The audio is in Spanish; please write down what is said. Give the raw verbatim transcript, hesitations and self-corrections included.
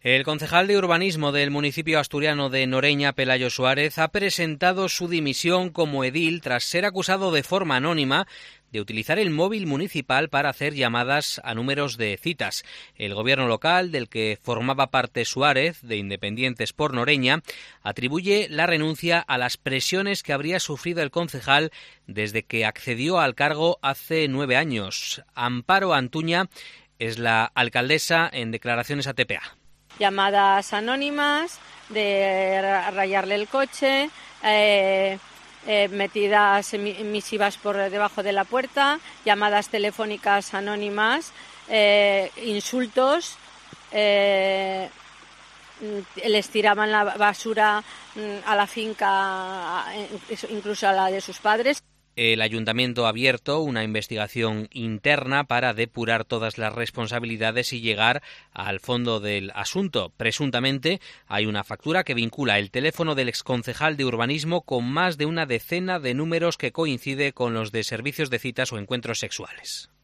El concejal de urbanismo del municipio asturiano de Noreña, Pelayo Suárez, ha presentado su dimisión como edil tras ser acusado de forma anónima de utilizar el móvil municipal para hacer llamadas a números de citas. El gobierno local, del que formaba parte Suárez, de Independientes por Noreña, atribuye la renuncia a las presiones que habría sufrido el concejal desde que accedió al cargo hace nueve años. Amparo Antuña es la alcaldesa en declaraciones a T P A. Llamadas anónimas de rayarle el coche, eh, eh, metidas misivas por debajo de la puerta, llamadas telefónicas anónimas, eh, insultos, eh, les tiraban la basura a la finca, incluso a la de sus padres. El ayuntamiento ha abierto una investigación interna para depurar todas las responsabilidades y llegar al fondo del asunto. Presuntamente hay una factura que vincula el teléfono del exconcejal de urbanismo con más de una decena de números que coincide con los de servicios de citas o encuentros sexuales.